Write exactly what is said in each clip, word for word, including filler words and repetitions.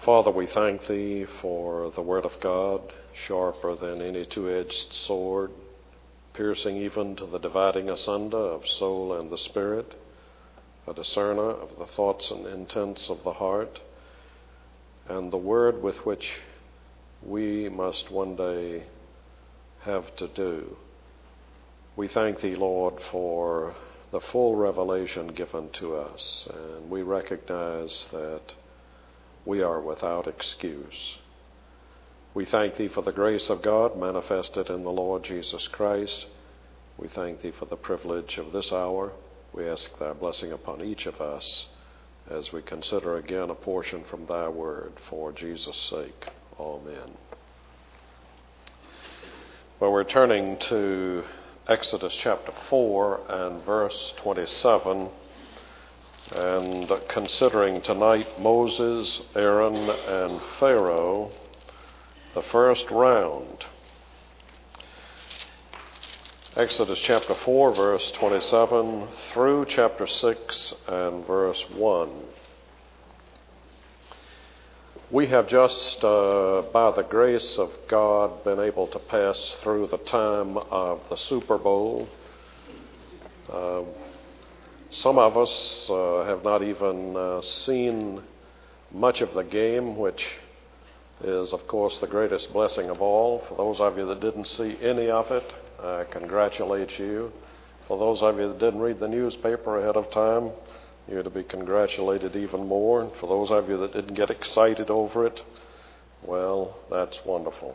Father, we thank Thee for the Word of God, sharper than any two-edged sword, piercing even to the dividing asunder of soul and the spirit, a discerner of the thoughts and intents of the heart, and the Word with which we must one day have to do. We thank Thee, Lord, for the full revelation given to us, and we recognize that we are without excuse. We thank Thee for the grace of God manifested in the Lord Jesus Christ. We thank Thee for the privilege of this hour. We ask Thy blessing upon each of us as we consider again a portion from Thy Word for Jesus' sake. Amen. Well, we're turning to Exodus chapter four and verse twenty-seven, and considering tonight Moses, Aaron, and Pharaoh, the first round. Exodus chapter four, verse twenty-seven, through chapter six and verse one. We have just, uh, by the grace of God, been able to pass through the time of the Super Bowl. Uh, Some of us uh, have not even uh, seen much of the game, which is, of course, the greatest blessing of all. For those of you that didn't see any of it, I congratulate you. For those of you that didn't read the newspaper ahead of time, you're to be congratulated even more. And for those of you that didn't get excited over it, well, that's wonderful.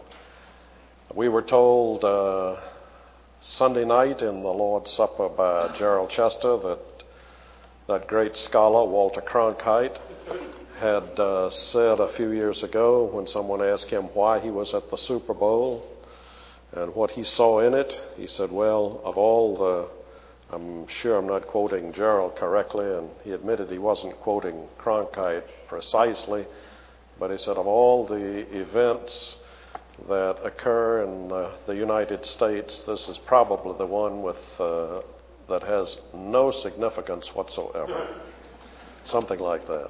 We were told uh, Sunday night in the Lord's Supper by Gerald Chester that That great scholar, Walter Cronkite, had uh, said a few years ago when someone asked him why he was at the Super Bowl and what he saw in it, he said, well, of all the, I'm sure I'm not quoting Gerald correctly, and he admitted he wasn't quoting Cronkite precisely, but he said of all the events that occur in uh, the United States, this is probably the one with uh, that has no significance whatsoever. Something like that.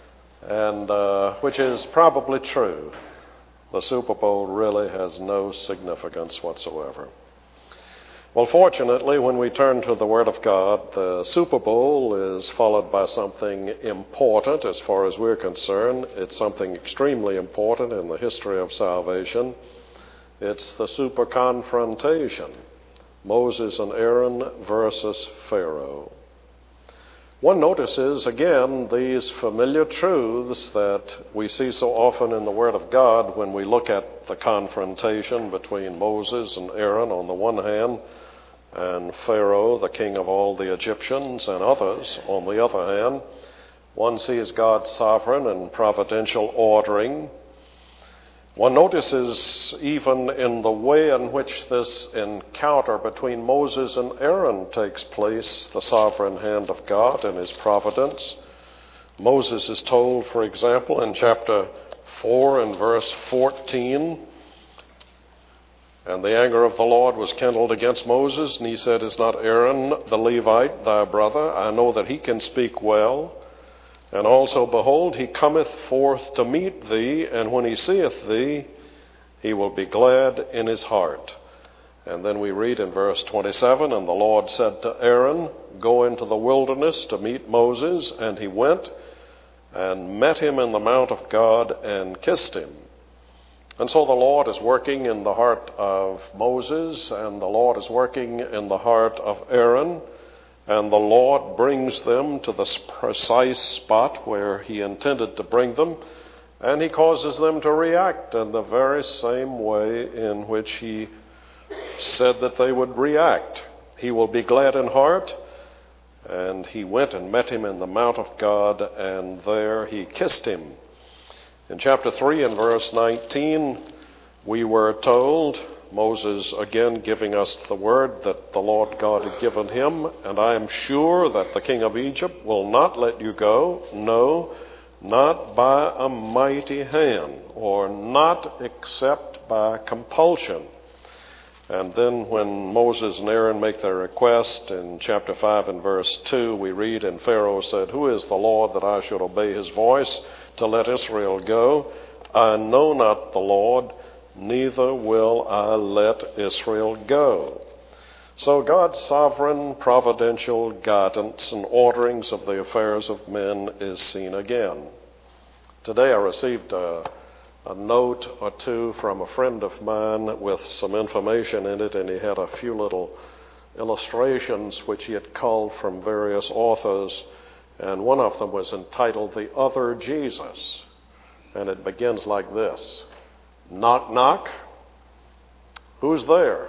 And uh, which is probably true. The Super Bowl really has no significance whatsoever. Well, fortunately, when we turn to the Word of God, the Super Bowl is followed by something important as far as we're concerned. It's something extremely important in the history of salvation. It's the super confrontation. Moses and Aaron versus Pharaoh. One notices, again, these familiar truths that we see so often in the Word of God when we look at the confrontation between Moses and Aaron on the one hand, and Pharaoh, the king of all the Egyptians, and others on the other hand. One sees God's sovereign and providential ordering. One notices even in the way in which this encounter between Moses and Aaron takes place, the sovereign hand of God and his providence. Moses is told, for example, in chapter four and verse fourteen, and the anger of the Lord was kindled against Moses, and he said, is not Aaron the Levite thy brother? I know that he can speak well. And also, behold, he cometh forth to meet thee, and when he seeth thee, he will be glad in his heart. And then we read in verse twenty-seven, and the Lord said to Aaron, go into the wilderness to meet Moses. And he went and met him in the mount of God and kissed him. And so the Lord is working in the heart of Moses, and the Lord is working in the heart of Aaron. And the Lord brings them to the precise spot where he intended to bring them, and he causes them to react in the very same way in which he said that they would react. He will be glad in heart, and he went and met him in the mount of God, and there he kissed him. In chapter three and verse nineteen, we were told, Moses again giving us the word that the Lord God had given him, and I am sure that the king of Egypt will not let you go, no, not by a mighty hand, or not except by compulsion. And then when Moses and Aaron make their request in chapter five and verse two, we read, and Pharaoh said, "Who is the Lord that I should obey his voice to let Israel go? I know not the Lord, neither will I let Israel go." So God's sovereign providential guidance and orderings of the affairs of men is seen again. Today I received a a note or two from a friend of mine with some information in it, and he had a few little illustrations which he had culled from various authors, and one of them was entitled "The Other Jesus," and it begins like this: "Knock, knock. Who's there?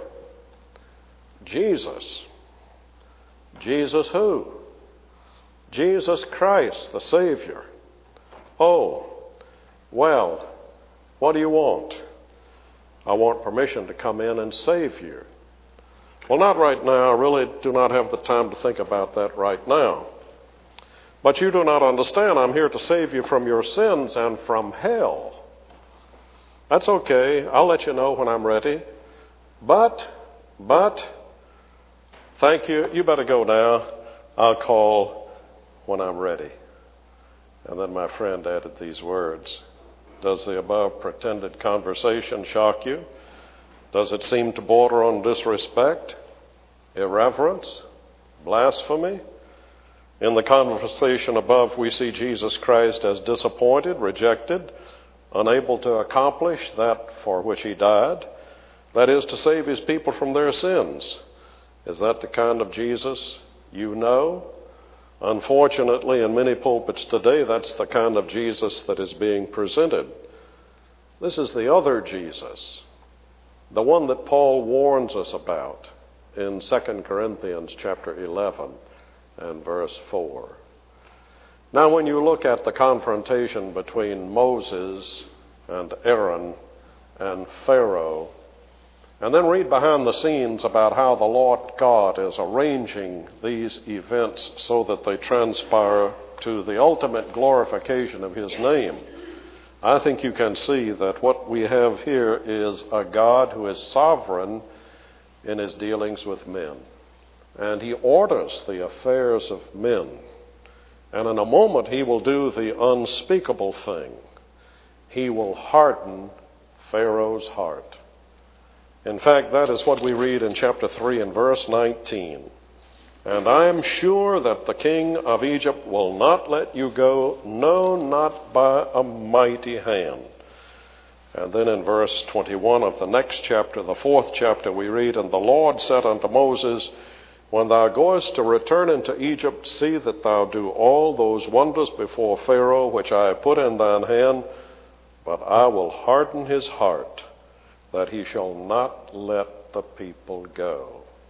Jesus. Jesus who? Jesus Christ, the Savior. Oh, well, what do you want? I want permission to come in and save you." Well, not right now. I really do not have the time to think about that right now. But you do not understand. I'm here to save you from your sins and from hell. That's okay. I'll let you know when I'm ready. But, but, thank you. You better go now. I'll call when I'm ready. And then my friend added these words: "Does the above pretended conversation shock you? Does it seem to border on disrespect, irreverence, blasphemy? In the conversation above, we see Jesus Christ as disappointed, rejected, unable to accomplish that for which he died, that is, to save his people from their sins. Is that the kind of Jesus you know? Unfortunately, in many pulpits today, that's the kind of Jesus that is being presented. This is the other Jesus, the one that Paul warns us about in Second Corinthians chapter eleven and verse four. Now, when you look at the confrontation between Moses and Aaron and Pharaoh, and then read behind the scenes about how the Lord God is arranging these events so that they transpire to the ultimate glorification of his name, I think you can see that what we have here is a God who is sovereign in his dealings with men. And he orders the affairs of men. And in a moment he will do the unspeakable thing. He will harden Pharaoh's heart. In fact, that is what we read in chapter three and verse nineteen. "And I am sure that the king of Egypt will not let you go, no, not by a mighty hand." And then in verse twenty-one of the next chapter, the fourth chapter, we read, "And the Lord said unto Moses, When thou goest to return into Egypt, see that thou do all those wonders before Pharaoh, which I have put in thine hand, but I will harden his heart, that he shall not let the people go."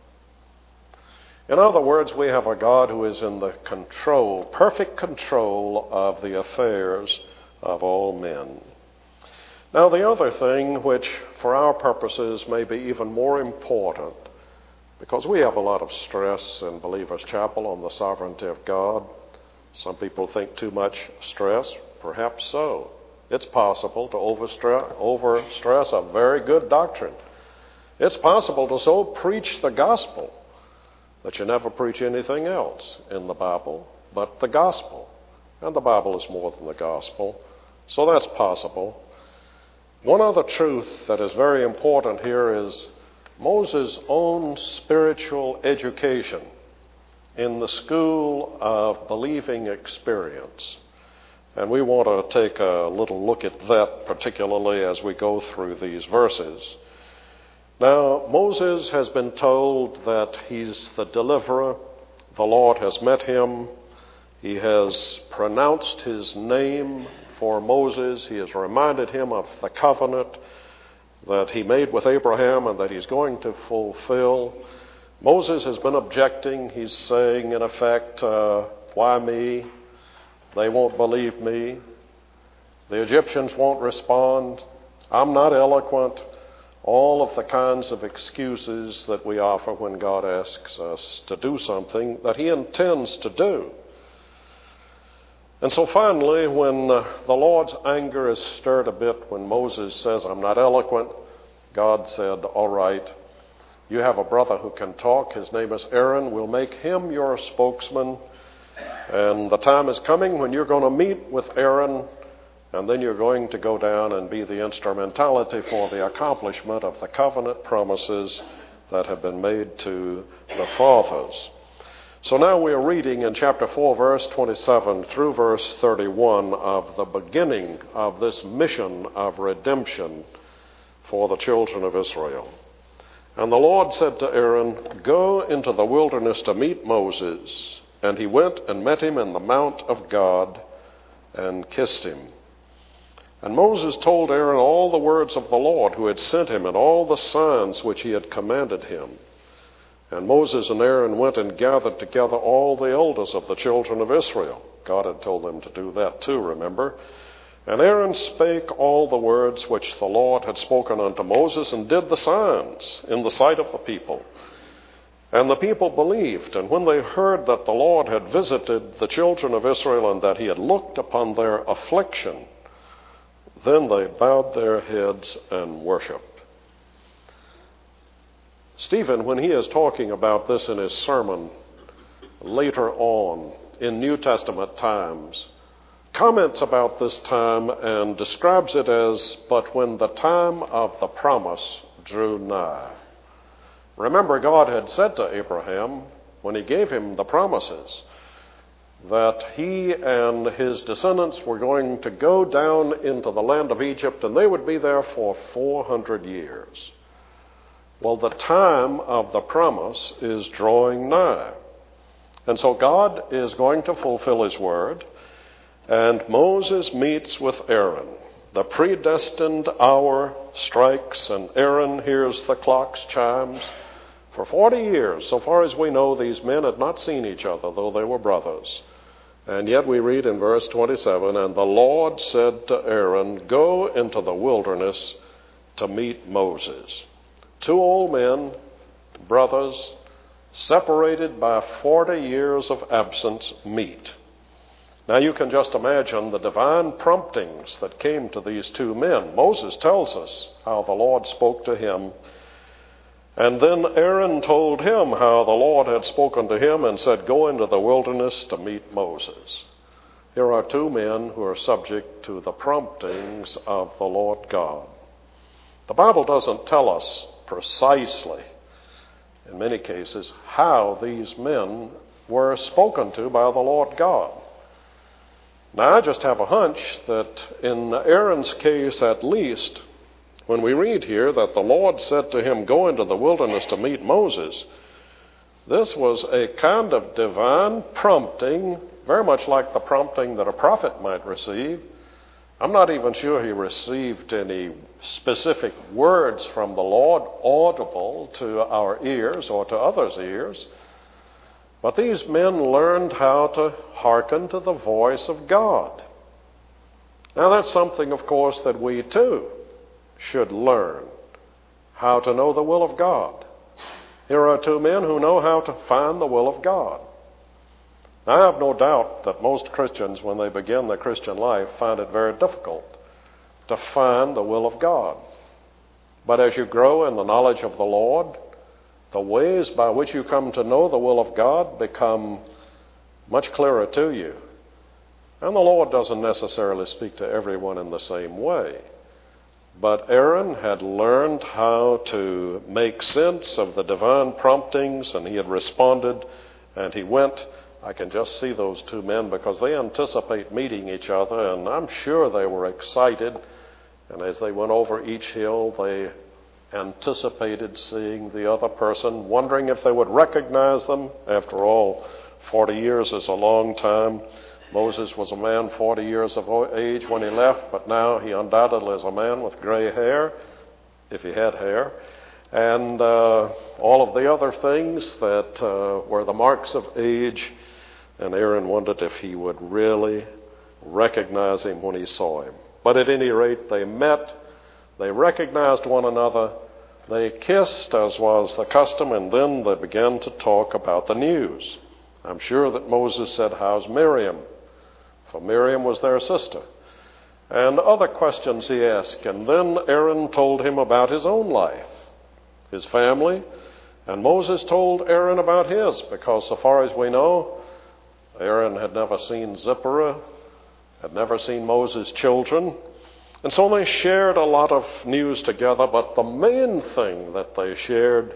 In other words, we have a God who is in the control, perfect control of the affairs of all men. Now, the other thing, which for our purposes may be even more important, because we have a lot of stress in Believers Chapel on the sovereignty of God. Some people think too much stress. Perhaps so. It's possible to overstress, overstress a very good doctrine. It's possible to so preach the gospel that you never preach anything else in the Bible but the gospel. And the Bible is more than the gospel. So that's possible. One other truth that is very important here is Moses' own spiritual education in the school of believing experience. And we want to take a little look at that, particularly as we go through these verses. Now, Moses has been told that he's the deliverer. The Lord has met him. He has pronounced his name for Moses. He has reminded him of the covenant that he made with Abraham and that he's going to fulfill. Moses has been objecting. He's saying, in effect, uh, why me? They won't believe me. The Egyptians won't respond. I'm not eloquent. All of the kinds of excuses that we offer when God asks us to do something that he intends to do. And so finally, when uh, the Lord's anger is stirred a bit, when Moses says, I'm not eloquent, God said, all right, You have a brother who can talk. His name is Aaron. We'll make him your spokesman. And the time is coming when you're going to meet with Aaron, and then you're going to go down and be the instrumentality for the accomplishment of the covenant promises that have been made to the fathers. So now we are reading in chapter four, verse twenty-seven through verse thirty-one of the beginning of this mission of redemption for the children of Israel. And the Lord said to Aaron, "Go into the wilderness to meet Moses." And he went and met him in the mount of God and kissed him. And Moses told Aaron all the words of the Lord who had sent him and all the signs which he had commanded him. And Moses and Aaron went and gathered together all the elders of the children of Israel. God had told them to do that too, remember? And Aaron spake all the words which the Lord had spoken unto Moses, and did the signs in the sight of the people. And the people believed, and when they heard that the Lord had visited the children of Israel, and that he had looked upon their affliction, then they bowed their heads and worshipped. Stephen, when he is talking about this in his sermon later on in New Testament times, comments about this time and describes it as, "But when the time of the promise drew nigh." Remember, God had said to Abraham, when he gave him the promises, that he and his descendants were going to go down into the land of Egypt, and they would be there for four hundred years. Well, the time of the promise is drawing nigh. And so God is going to fulfill his word, and Moses meets with Aaron. The predestined hour strikes, and Aaron hears the clock's chimes. For forty years, so far as we know, these men had not seen each other, though they were brothers. And yet we read in verse twenty-seven, "And the Lord said to Aaron, Go into the wilderness to meet Moses." Two old men, brothers, separated by forty years of absence, meet. Now you can just imagine the divine promptings that came to these two men. Moses tells us how the Lord spoke to him. And then Aaron told him how the Lord had spoken to him and said, "Go into the wilderness to meet Moses." Here are two men who are subject to the promptings of the Lord God. The Bible doesn't tell us precisely, in many cases, how these men were spoken to by the Lord God. Now, I just have a hunch that in Aaron's case at least, when we read here that the Lord said to him, "Go into the wilderness to meet Moses," this was a kind of divine prompting, very much like the prompting that a prophet might receive. I'm not even sure he received any specific words from the Lord audible to our ears or to others' ears. But these men learned how to hearken to the voice of God. Now that's something, of course, that we too should learn, how to know the will of God. Here are two men who know how to find the will of God. I have no doubt that most Christians, when they begin their Christian life, find it very difficult to find the will of God. But as you grow in the knowledge of the Lord, the ways by which you come to know the will of God become much clearer to you. And the Lord doesn't necessarily speak to everyone in the same way. But Aaron had learned how to make sense of the divine promptings, and he had responded, and he went. I can just see those two men because they anticipate meeting each other, and I'm sure they were excited. And as they went over each hill, they anticipated seeing the other person, wondering if they would recognize them. After all, forty years is a long time. Moses was a man forty years of age when he left, but now he undoubtedly is a man with gray hair, if he had hair, and uh, all of the other things that uh, were the marks of age. And Aaron wondered if he would really recognize him when he saw him. But at any rate, they met, they recognized one another, they kissed as was the custom, and then they began to talk about the news. I'm sure that Moses said, "How's Miriam?" For Miriam was their sister. And other questions he asked. And then Aaron told him about his own life, his family, And Moses told Aaron about his, because so far as we know, Aaron had never seen Zipporah, had never seen Moses' children. And so they shared a lot of news together, but the main thing that they shared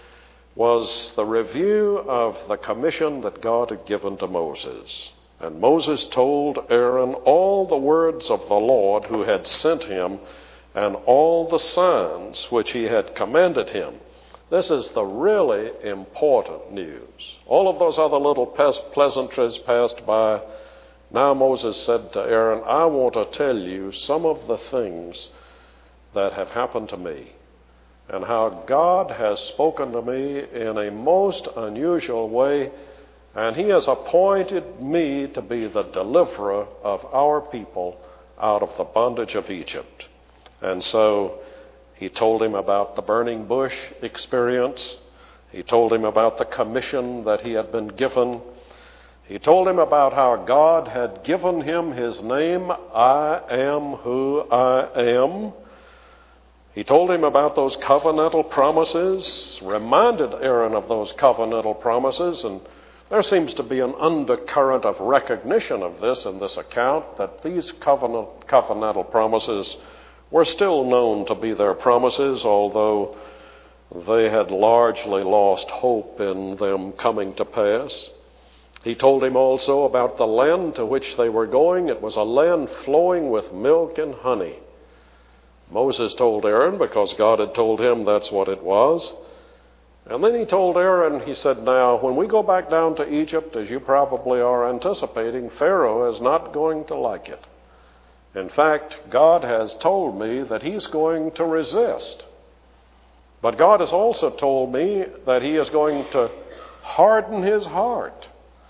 was the review of the commission that God had given to Moses. And Moses told Aaron all the words of the Lord who had sent him and all the signs which he had commanded him. This is the really important news. All of those other little pleasantries passed by. Now Moses said to Aaron, I want to tell you some of the things that have happened to me, and how God has spoken to me in a most unusual way, and he has appointed me to be the deliverer of our people out of the bondage of Egypt. And so he told him about the burning bush experience. He told him about the commission that he had been given. He told him about how God had given him his name, I am who I am. He told him about those covenantal promises, reminded Aaron of those covenantal promises, and there seems to be an undercurrent of recognition of this in this account, that these covenant, covenantal promises were still known to be their promises, although they had largely lost hope in them coming to pass. He told him also about the land to which they were going. It was a land flowing with milk and honey. Moses told Aaron, because God had told him that's what it was. And then he told Aaron, he said, now, when we go back down to Egypt, as you probably are anticipating, Pharaoh is not going to like it. In fact, God has told me that he's going to resist. But God has also told me that he is going to harden his heart.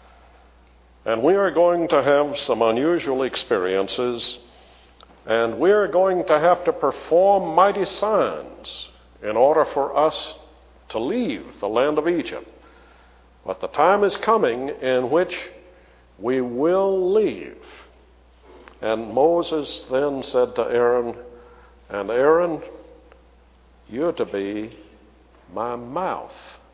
And we are going to have some unusual experiences, and we are going to have to perform mighty signs in order for us to leave the land of Egypt. But the time is coming in which we will leave. And Moses then said to Aaron, and Aaron, you're to be my mouth.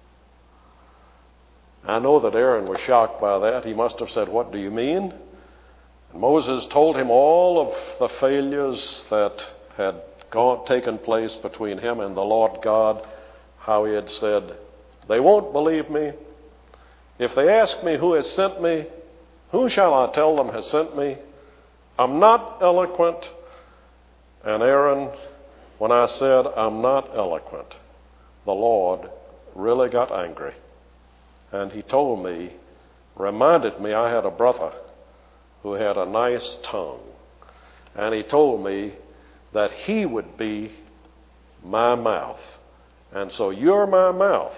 I know that Aaron was shocked by that. He must have said, what do you mean? And Moses told him all of the failures that had gone, taken place between him and the Lord God, how he had said, they won't believe me. If they ask me who has sent me, who shall I tell them has sent me? I'm not eloquent. And Aaron, when I said I'm not eloquent, the Lord really got angry. And he told me, reminded me I had a brother who had a nice tongue. And he told me that he would be my mouth. And so you're my mouth.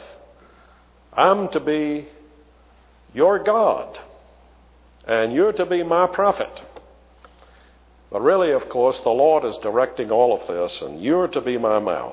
I'm to be your God. And you're to be my prophet. But really, of course, the Lord is directing all of this, and you're to be my mouth.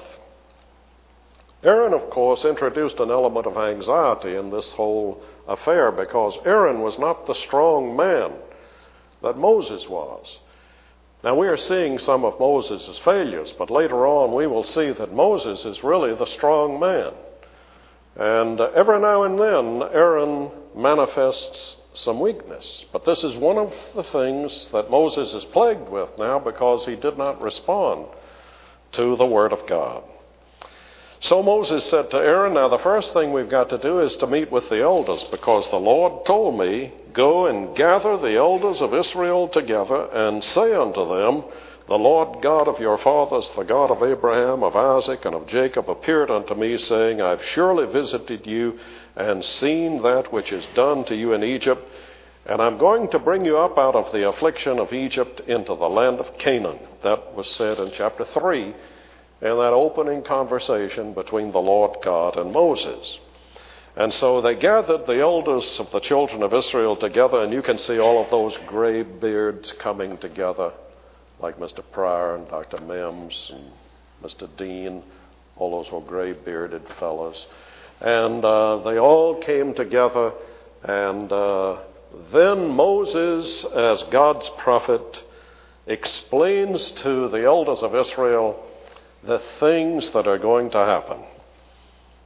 Aaron, of course, introduced an element of anxiety in this whole affair, because Aaron was not the strong man that Moses was. Now, we are seeing some of Moses' failures, but later on we will see that Moses is really the strong man. And uh, every now and then, Aaron manifests some weakness. But this is one of the things that Moses is plagued with now, because he did not respond to the word of God. So Moses said to Aaron, now the first thing we've got to do is to meet with the elders, because the Lord told me, go and gather the elders of Israel together and say unto them, the Lord God of your fathers, the God of Abraham, of Isaac, and of Jacob, appeared unto me, saying, I've surely visited you and seen that which is done to you in Egypt, and I'm going to bring you up out of the affliction of Egypt into the land of Canaan. That was said in chapter three, in that opening conversation between the Lord God and Moses. And so they gathered the elders of the children of Israel together, and you can see all of those gray beards coming together, like Mister Pryor and Doctor Mims and Mister Dean. All those were gray-bearded fellows. And uh, they all came together, and uh, then Moses, as God's prophet, explains to the elders of Israel the things that are going to happen.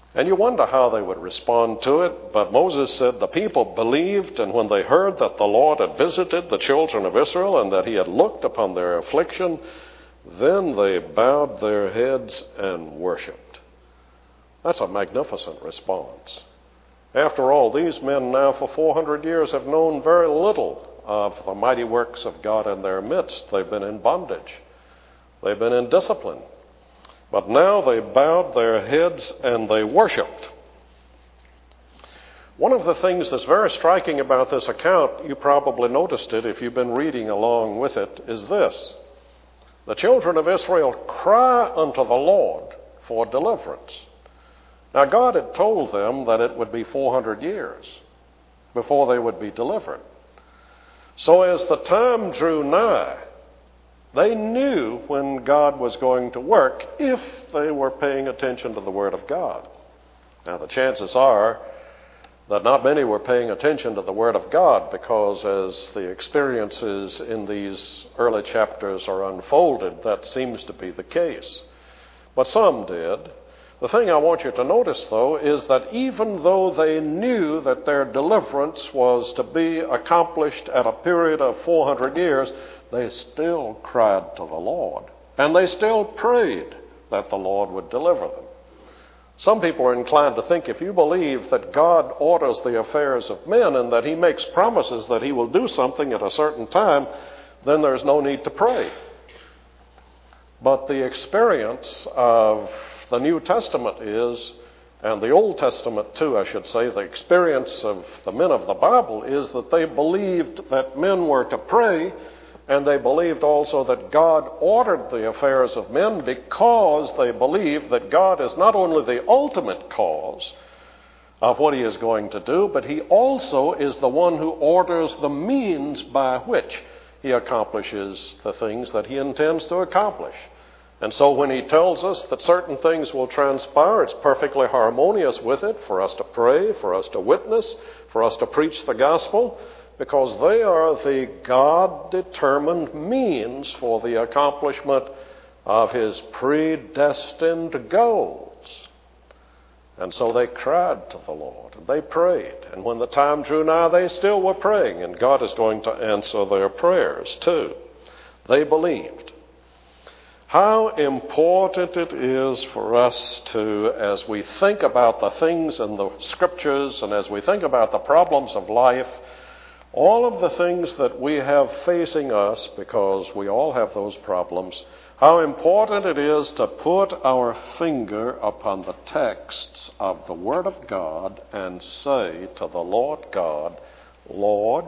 And you wonder how they would respond to it, but Moses said the people believed, and when they heard that the Lord had visited the children of Israel and that he had looked upon their affliction, then they bowed their heads and worshiped. That's a magnificent response. After all, these men now for four hundred years have known very little of the mighty works of God in their midst. They've been in bondage. They've been in discipline. But now they bowed their heads and they worshiped. One of the things that's very striking about this account, you probably noticed it if you've been reading along with it, is this. The children of Israel cry unto the Lord for deliverance. Now God had told them that it would be four hundred years before they would be delivered. So as the time drew nigh, they knew when God was going to work if they were paying attention to the Word of God. Now the chances are that not many were paying attention to the Word of God, because as the experiences in these early chapters are unfolded, that seems to be the case. But some did. The thing I want you to notice, though, is that even though they knew that their deliverance was to be accomplished at a period of four hundred years, they still cried to the Lord. And they still prayed that the Lord would deliver them. Some people are inclined to think if you believe that God orders the affairs of men and that he makes promises that he will do something at a certain time, then there's no need to pray. But the experience of the New Testament is, and the Old Testament too, I should say, the experience of the men of the Bible is that they believed that men were to pray, and they believed also that God ordered the affairs of men because they believed that God is not only the ultimate cause of what he is going to do, but he also is the one who orders the means by which he accomplishes the things that he intends to accomplish. And so when he tells us that certain things will transpire, it's perfectly harmonious with it for us to pray, for us to witness, for us to preach the gospel, because they are the God-determined means for the accomplishment of his predestined goals. And so they cried to the Lord, and they prayed. And when the time drew nigh, they still were praying, and God is going to answer their prayers too. They believed. How important it is for us to, as we think about the things in the Scriptures and as we think about the problems of life, all of the things that we have facing us, because we all have those problems, how important it is to put our finger upon the texts of the Word of God and say to the Lord God, Lord,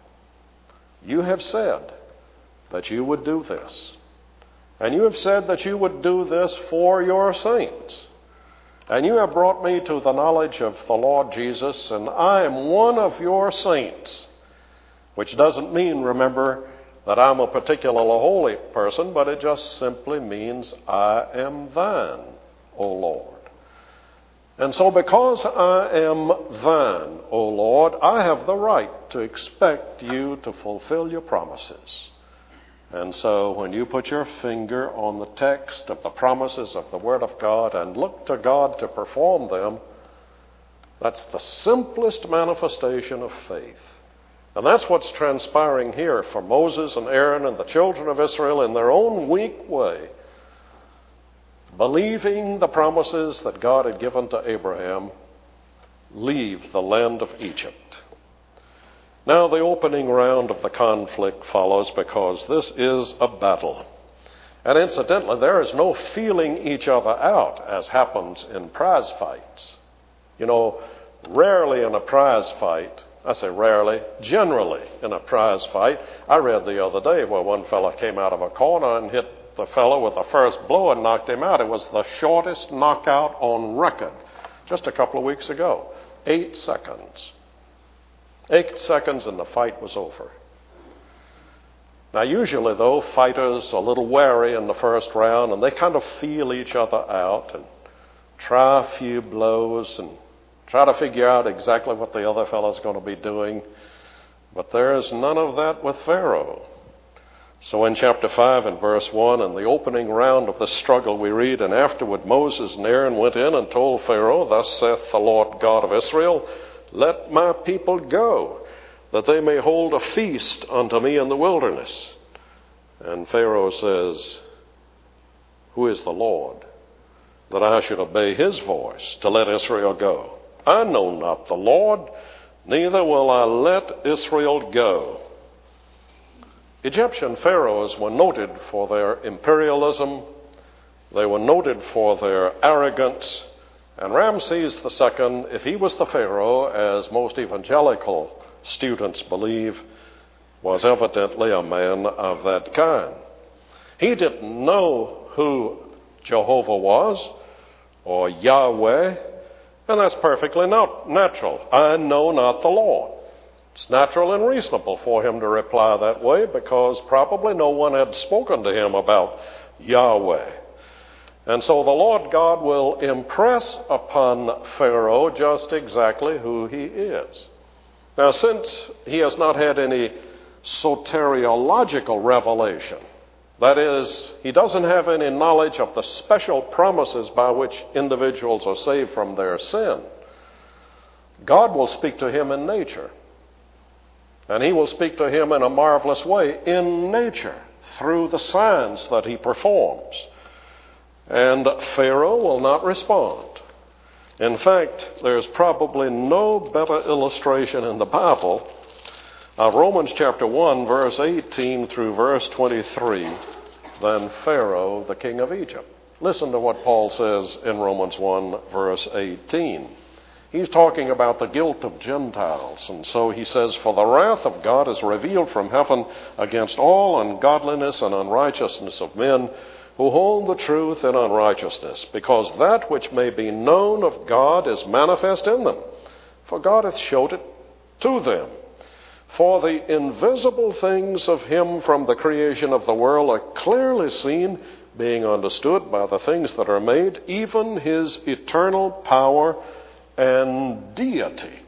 you have said that you would do this. And you have said that you would do this for your saints. And you have brought me to the knowledge of the Lord Jesus, and I am one of your saints. Which doesn't mean, remember, that I'm a particularly holy person, but it just simply means I am thine, O Lord. And so because I am thine, O Lord, I have the right to expect you to fulfill your promises. And so when you put your finger on the text of the promises of the Word of God and look to God to perform them, that's the simplest manifestation of faith. And that's what's transpiring here for Moses and Aaron and the children of Israel in their own weak way, believing the promises that God had given to Abraham, leave the land of Egypt. Now the opening round of the conflict follows, because this is a battle. And incidentally, there is no feeling each other out as happens in prize fights. You know, rarely in a prize fight, I say rarely, generally in a prize fight, I read the other day where one fellow came out of a corner and hit the fellow with the first blow and knocked him out. It was the shortest knockout on record just a couple of weeks ago. Eight seconds. Eight seconds and the fight was over. Now usually though, fighters are a little wary in the first round and they kind of feel each other out and try a few blows and try to figure out exactly what the other fellow's going to be doing. But there is none of that with Pharaoh. So in chapter five and verse one, in the opening round of the struggle, we read, "And afterward Moses and Aaron went in and told Pharaoh, Thus saith the Lord God of Israel, Let my people go, that they may hold a feast unto me in the wilderness." And Pharaoh says, "Who is the Lord, that I should obey his voice to let Israel go? I know not the Lord, neither will I let Israel go." Egyptian pharaohs were noted for their imperialism. They were noted for their arrogance. And Ramses the Second, if he was the pharaoh, as most evangelical students believe, was evidently a man of that kind. He didn't know who Jehovah was, or Yahweh, and that's perfectly not natural. I know not the Lord. It's natural and reasonable for him to reply that way, because probably no one had spoken to him about Yahweh. And so the Lord God will impress upon Pharaoh just exactly who he is. Now, since he has not had any soteriological revelation, that is, he doesn't have any knowledge of the special promises by which individuals are saved from their sin, God will speak to him in nature. And he will speak to him in a marvelous way in nature through the signs that he performs. And Pharaoh will not respond. In fact, there's probably no better illustration in the Bible of Romans chapter one, verse eighteen through verse twenty-three than Pharaoh, the king of Egypt. Listen to what Paul says in Romans one, verse eighteen. He's talking about the guilt of Gentiles. And so he says, "For the wrath of God is revealed from heaven against all ungodliness and unrighteousness of men who hold the truth in unrighteousness, because that which may be known of God is manifest in them. For God hath showed it to them. For the invisible things of him from the creation of the world are clearly seen, being understood by the things that are made, even his eternal power and deity."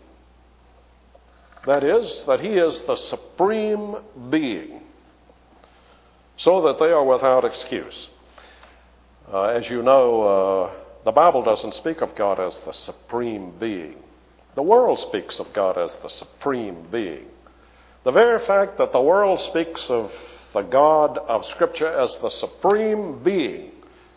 That is, that he is the supreme being, so that they are without excuse. Uh, as you know, uh, the Bible doesn't speak of God as the supreme being. The world speaks of God as the supreme being. The very fact that the world speaks of the God of Scripture as the supreme being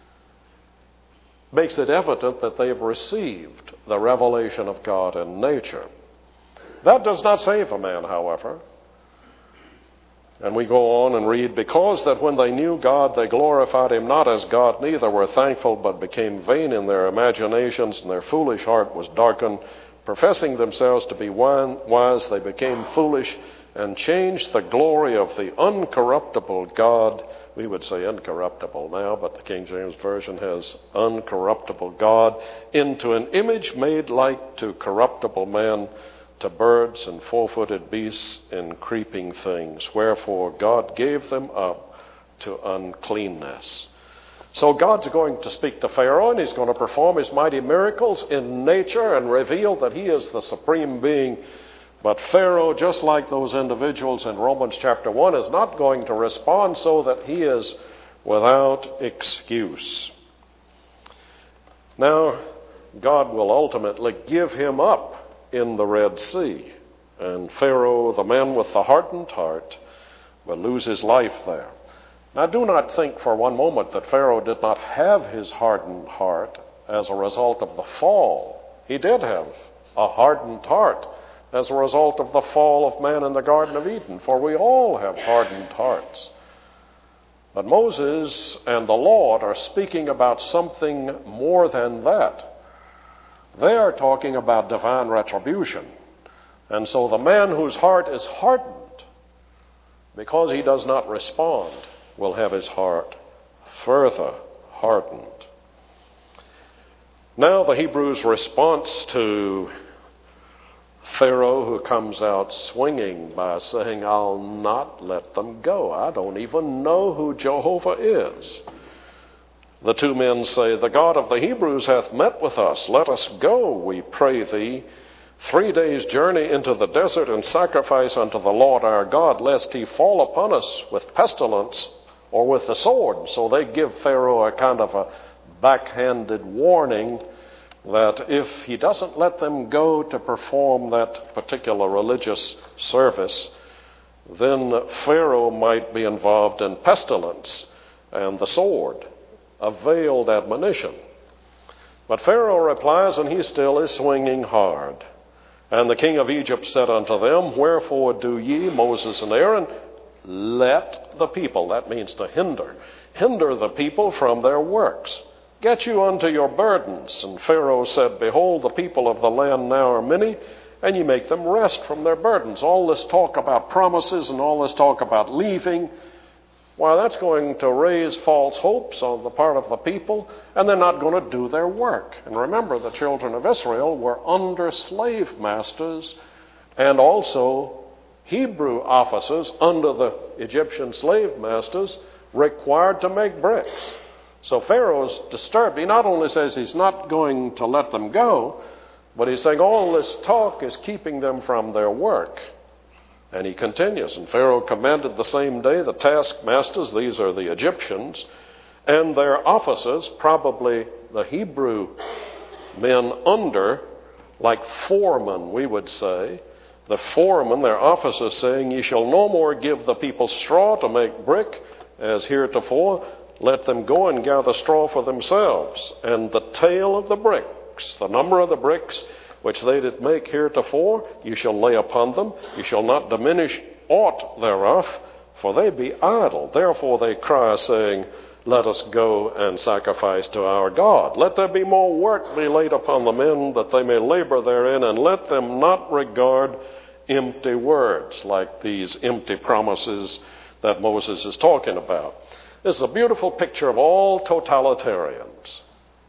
makes it evident that they've received the revelation of God in nature. That does not save a man, however. And we go on and read, "Because that when they knew God, they glorified him not as God, neither were thankful, but became vain in their imaginations, and their foolish heart was darkened. Professing themselves to be wise, they became foolish, and changed the glory of the uncorruptible God," we would say incorruptible now, but the King James Version has uncorruptible God, "into an image made like to corruptible man, to birds and four-footed beasts and creeping things. Wherefore God gave them up to uncleanness." So God's going to speak to Pharaoh, and he's going to perform his mighty miracles in nature and reveal that he is the supreme being. But Pharaoh, just like those individuals in Romans chapter one, is not going to respond, so that he is without excuse. Now, God will ultimately give him up in the Red Sea. And Pharaoh, the man with the hardened heart, will lose his life there. Now, do not think for one moment that Pharaoh did not have his hardened heart as a result of the fall. He did have a hardened heart as a result of the fall of man in the Garden of Eden, for we all have hardened hearts. But Moses and the Lord are speaking about something more than that. They are talking about divine retribution. And so the man whose heart is hardened, because he does not respond, will have his heart further hardened. Now the Hebrews' response to Pharaoh, who comes out swinging by saying, "I'll not let them go. I don't even know who Jehovah is." The two men say, "The God of the Hebrews hath met with us. Let us go, we pray thee, three days' journey into the desert and sacrifice unto the Lord our God, lest he fall upon us with pestilence or with the sword. So they give Pharaoh a kind of a backhanded warning that if he doesn't let them go to perform that particular religious service, then Pharaoh might be involved in pestilence and the sword, a veiled admonition. But Pharaoh replies, and he still is swinging hard. And the king of Egypt said unto them, wherefore do ye, Moses and Aaron, let the people, that means to hinder, hinder the people from their works. Get you unto your burdens. And Pharaoh said, behold, the people of the land now are many, and ye make them rest from their burdens. All this talk about promises and all this talk about leaving, why, that's going to raise false hopes on the part of the people, and they're not going to do their work. And remember, the children of Israel were under slave masters and also Hebrew officers under the Egyptian slave masters required to make bricks. So Pharaoh's disturbed. He not only says he's not going to let them go, but he's saying all this talk is keeping them from their work. And he continues, and Pharaoh commanded the same day the taskmasters, these are the Egyptians, and their officers, probably the Hebrew men under, like foremen, we would say, the foremen, their officers, saying, ye shall no more give the people straw to make brick, as heretofore. Let them go and gather straw for themselves. And the tale of the bricks, the number of the bricks which they did make heretofore, you shall lay upon them. You shall not diminish aught thereof, for they be idle. Therefore they cry, saying, let us go and sacrifice to our God. Let there be more work be laid upon the men, that they may labor therein, and let them not regard empty words, like these empty promises that Moses is talking about. This is a beautiful picture of all totalitarians.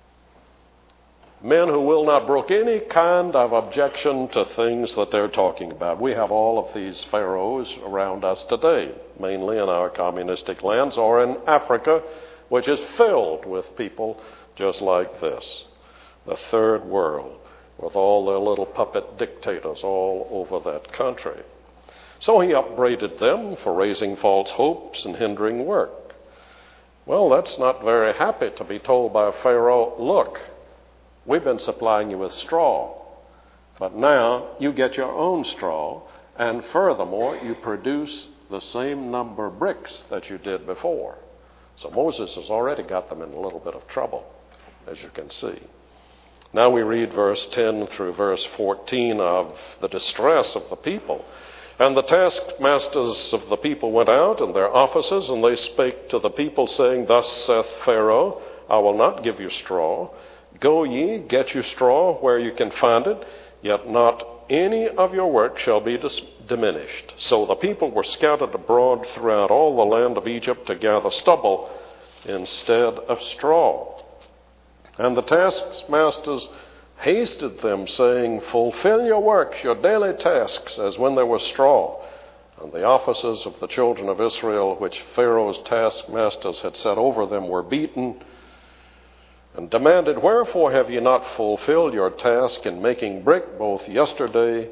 Men who will not brook any kind of objection to things that they're talking about. We have all of these pharaohs around us today, mainly in our communistic lands or in Africa, which is filled with people just like this. The third world, with all their little puppet dictators all over that country. So he upbraided them for raising false hopes and hindering work. Well, that's not very happy to be told by Pharaoh, look, we've been supplying you with straw, but now you get your own straw, and furthermore, you produce the same number of bricks that you did before. So Moses has already got them in a little bit of trouble, as you can see. Now we read verse ten through verse fourteen of the distress of the people. And the taskmasters of the people went out, and their officers, and they spake to the people, saying, thus saith Pharaoh, I will not give you straw. Go ye, get you straw where you can find it, yet not any of your work shall be dis- diminished. So the people were scattered abroad throughout all the land of Egypt to gather stubble instead of straw. And the taskmasters hasted them, saying, fulfill your works, your daily tasks, as when there was straw. And the officers of the children of Israel, which Pharaoh's taskmasters had set over them, were beaten, and demanded, wherefore have ye not fulfilled your task in making brick both yesterday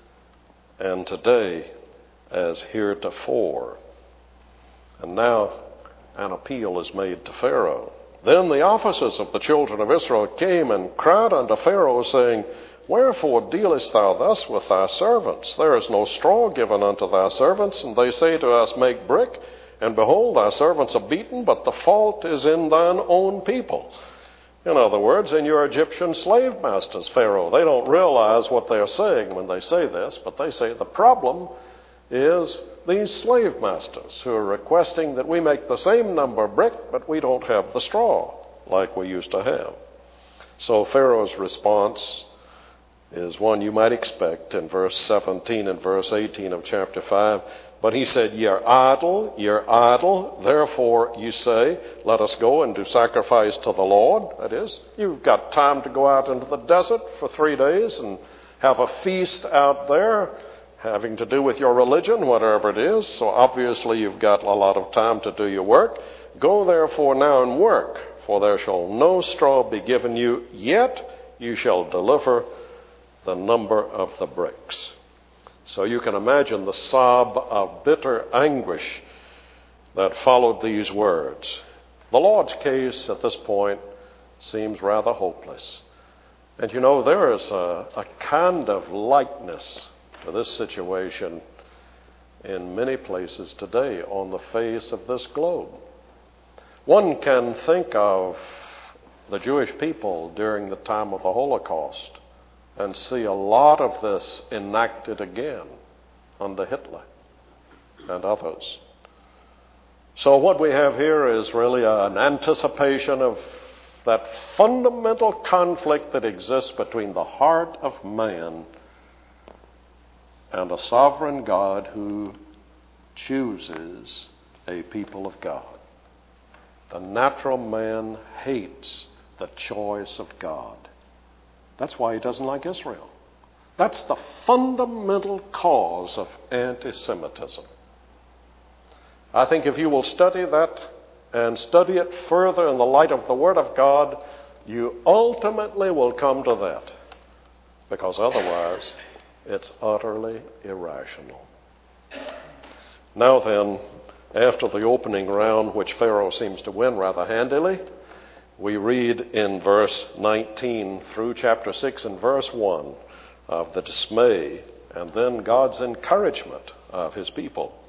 and today as heretofore? And now an appeal is made to Pharaoh. Then the officers of the children of Israel came and cried unto Pharaoh, saying, wherefore dealest thou thus with thy servants? There is no straw given unto thy servants, and they say to us, make brick, and behold, thy servants are beaten, but the fault is in thine own people. In other words, in your Egyptian slave masters, Pharaoh. They don't realize what they're saying when they say this, but they say the problem is these slave masters who are requesting that we make the same number of brick, but we don't have the straw like we used to have. So Pharaoh's response is one you might expect in verse seventeen and verse eighteen of chapter five. But he said, ye are idle, ye are idle, therefore you say, let us go and do sacrifice to the Lord. That is, you've got time to go out into the desert for three days and have a feast out there, having to do with your religion, whatever it is. So obviously you've got a lot of time to do your work. Go therefore now and work, for there shall no straw be given you, yet you shall deliver the number of the bricks. So you can imagine the sob of bitter anguish that followed these words. The Lord's case at this point seems rather hopeless. And you know, there is a, a kind of likeness to this situation in many places today on the face of this globe. One can think of the Jewish people during the time of the Holocaust and see a lot of this enacted again under Hitler and others. So what we have here is really an anticipation of that fundamental conflict that exists between the heart of man and a sovereign God who chooses a people of God. The natural man hates the choice of God. That's why he doesn't like Israel. That's the fundamental cause of anti-Semitism. I think if you will study that and study it further in the light of the Word of God, you ultimately will come to that. Because otherwise, it's utterly irrational. Now then, after the opening round, which Pharaoh seems to win rather handily, we read in verse nineteen through chapter six and verse one of the dismay and then God's encouragement of his people.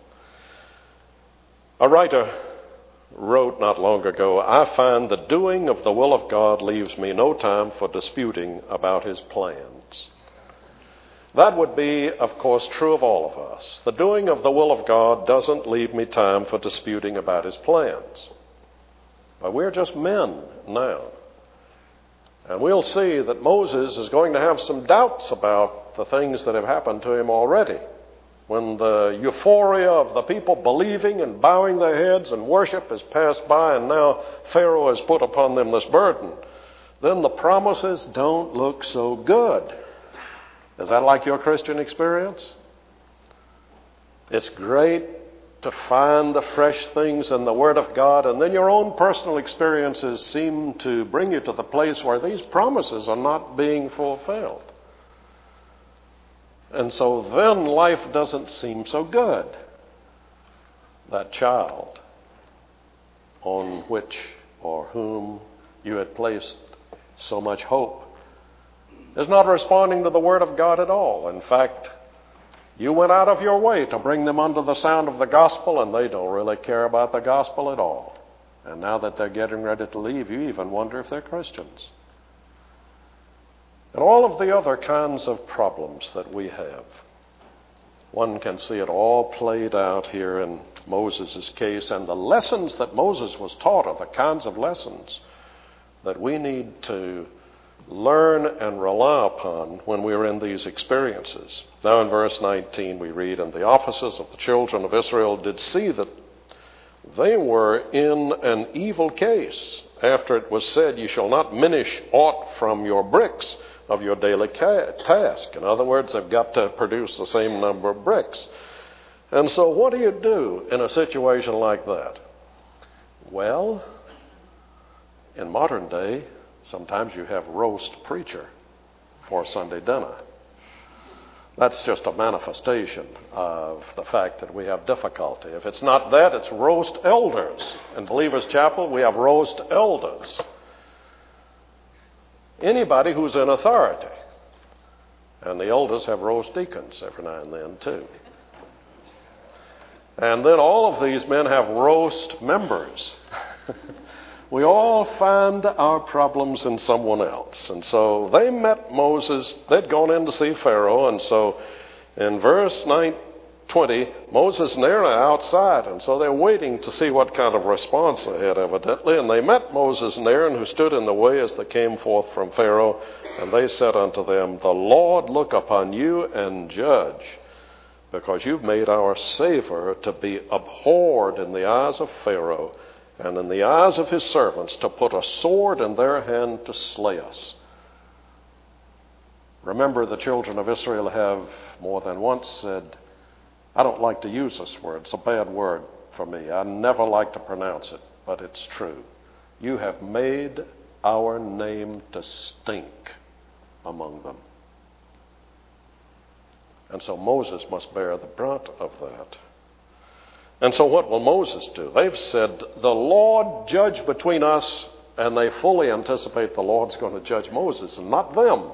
A writer wrote not long ago, "I find the doing of the will of God leaves me no time for disputing about his plans." That would be, of course, true of all of us. The doing of the will of God doesn't leave me time for disputing about his plans. But we're just men now. And we'll see that Moses is going to have some doubts about the things that have happened to him already. When the euphoria of the people believing and bowing their heads and worship has passed by and now Pharaoh has put upon them this burden, then the promises don't look so good. Is that like your Christian experience? It's great to find the fresh things in the Word of God, and then your own personal experiences seem to bring you to the place where these promises are not being fulfilled. And so then life doesn't seem so good. That child on which or whom you had placed so much hope is not responding to the Word of God at all. In fact, you went out of your way to bring them under the sound of the gospel, and they don't really care about the gospel at all. And now that they're getting ready to leave, you even wonder if they're Christians. And all of the other kinds of problems that we have, one can see it all played out here in Moses' case, and the lessons that Moses was taught are the kinds of lessons that we need to learn and rely upon when we're in these experiences. Now in verse nineteen we read, "And the officers of the children of Israel did see that they were in an evil case, after it was said, 'You shall not minish aught from your bricks of your daily ca- task.'" In other words, they've got to produce the same number of bricks. And so what do you do in a situation like that? Well, in modern day, sometimes you have roast preacher for Sunday dinner. That's just a manifestation of the fact that we have difficulty. If it's not that, it's roast elders. In Believers Chapel, we have roast elders. Anybody who's in authority. And the elders have roast deacons every now and then, too. And then all of these men have roast members. We all find our problems in someone else. And so they met Moses. They'd gone in to see Pharaoh. And so in verse nine, twenty, Moses and Aaron are outside. And so they're waiting to see what kind of response they had, evidently. And they met Moses and Aaron, who stood in the way as they came forth from Pharaoh. And they said unto them, "The Lord look upon you and judge, because you've made our savor to be abhorred in the eyes of Pharaoh, and in the eyes of his servants, to put a sword in their hand to slay us." Remember, the children of Israel have more than once said, I don't like to use this word, it's a bad word for me. I never like to pronounce it, but it's true. "You have made our name to stink among them." And so Moses must bear the brunt of that. And so what will Moses do? They've said, the Lord judge between us, and they fully anticipate the Lord's going to judge Moses and not them.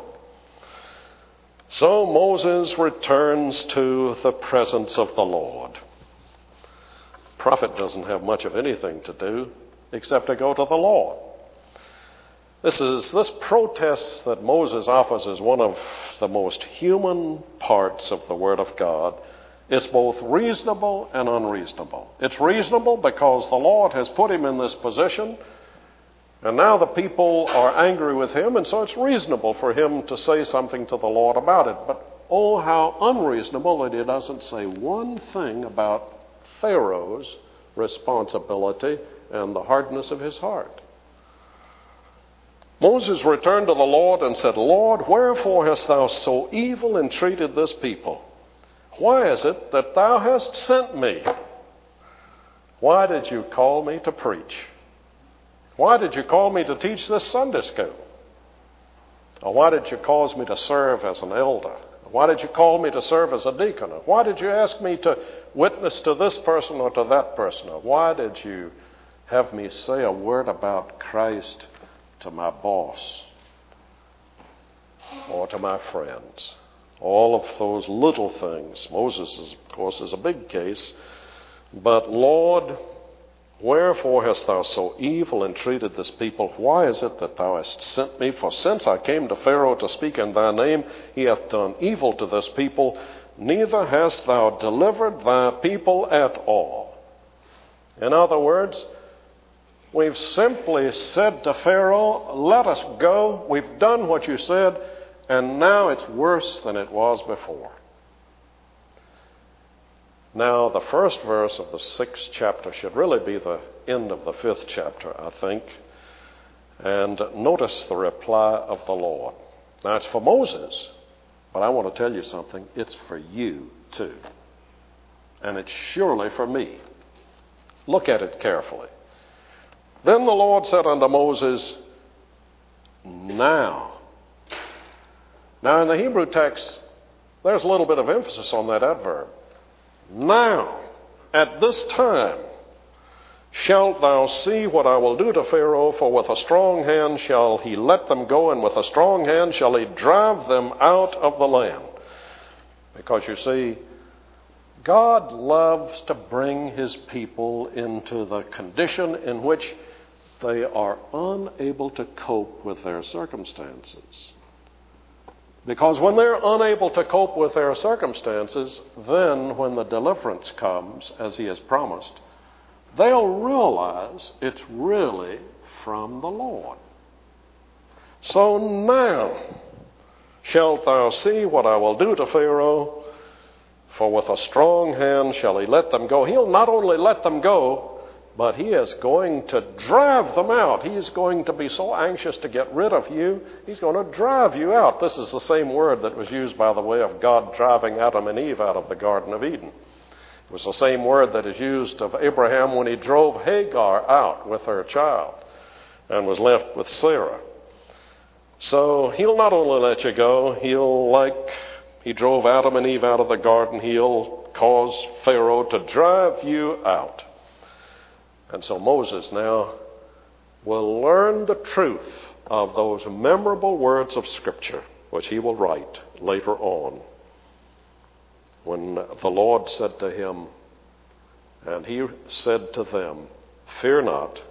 So Moses returns to the presence of the Lord. The prophet doesn't have much of anything to do except to go to the Lord. This is this protest that Moses offers is one of the most human parts of the Word of God. It's both reasonable and unreasonable. It's reasonable because the Lord has put him in this position, and now the people are angry with him, and so it's reasonable for him to say something to the Lord about it. But oh, how unreasonable that he doesn't say one thing about Pharaoh's responsibility and the hardness of his heart. Moses returned to the Lord and said, Lord, wherefore hast thou so evil entreated this people? Why is it that thou hast sent me? Why did you call me to preach? Why did you call me to teach this Sunday school? Or why did you cause me to serve as an elder? Why did you call me to serve as a deacon? Or why did you ask me to witness to this person or to that person? Or why did you have me say a word about Christ to my boss or to my friends? All of those little things. Moses, is, of course, is a big case. But Lord, wherefore hast thou so evil entreated this people? Why is it that thou hast sent me? For since I came to Pharaoh to speak in thy name, he hath done evil to this people, neither hast thou delivered thy people at all. In other words, we've simply said to Pharaoh, let us go. We've done what you said, and now it's worse than it was before. Now, the first verse of the sixth chapter should really be the end of the fifth chapter, I think. And notice the reply of the Lord. Now, it's for Moses, but I want to tell you something. It's for you, too. And it's surely for me. Look at it carefully. Then the Lord said unto Moses, now. Now, in the Hebrew text, there's a little bit of emphasis on that adverb. Now, at this time, shalt thou see what I will do to Pharaoh, for with a strong hand shall he let them go, and with a strong hand shall he drive them out of the land. Because you see, God loves to bring his people into the condition in which they are unable to cope with their circumstances. Because when they're unable to cope with their circumstances, then when the deliverance comes, as he has promised, they'll realize it's really from the Lord. So now shalt thou see what I will do to Pharaoh, for with a strong hand shall he let them go. He'll not only let them go, but he is going to drive them out. He is going to be so anxious to get rid of you, he's going to drive you out. This is the same word that was used, by the way, of God driving Adam and Eve out of the Garden of Eden. It was the same word that is used of Abraham when he drove Hagar out with her child and was left with Sarah. So he'll not only let you go, he'll, like he drove Adam and Eve out of the garden, he'll cause Pharaoh to drive you out. And so Moses now will learn the truth of those memorable words of Scripture, which he will write later on, when the Lord said to him, and he said to them, fear not,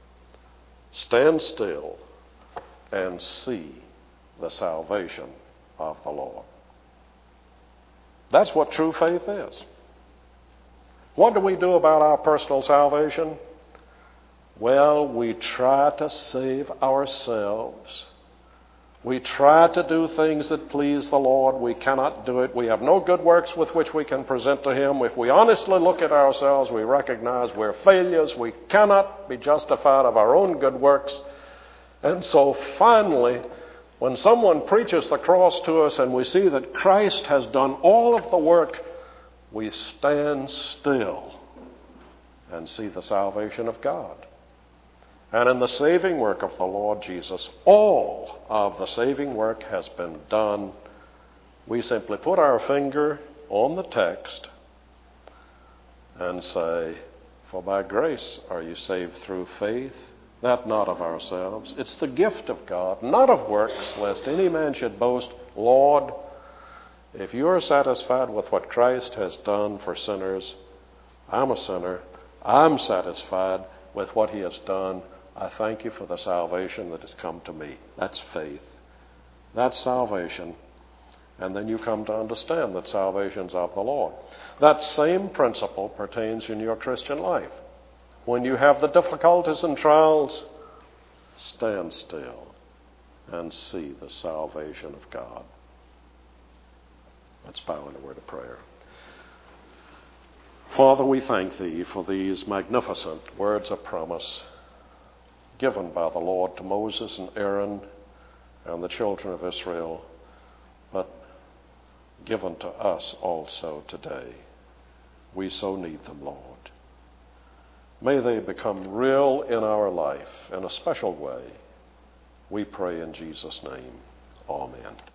stand still, and see the salvation of the Lord. That's what true faith is. What do we do about our personal salvation? Well, we try to save ourselves. We try to do things that please the Lord. We cannot do it. We have no good works with which we can present to him. If we honestly look at ourselves, we recognize we're failures. We cannot be justified of our own good works. And so finally, when someone preaches the cross to us and we see that Christ has done all of the work, we stand still and see the salvation of God. And in the saving work of the Lord Jesus, all of the saving work has been done We simply put our finger on the text and say, "For by grace are you saved through faith, that not of ourselves. It's the gift of God, not of works, lest any man should boast. Lord, if you are satisfied with what Christ has done for sinners, I'm a sinner. I'm satisfied with what he has done. I thank you for the salvation that has come to me." That's faith. That's salvation. And then you come to understand that salvation's of the Lord. That same principle pertains in your Christian life. When you have the difficulties and trials, stand still and see the salvation of God. Let's bow in a word of prayer. Father, we thank thee for these magnificent words of promise given by the Lord to Moses and Aaron and the children of Israel, but given to us also today. We so need them, Lord. May they become real in our life in a special way. We pray in Jesus' name. Amen.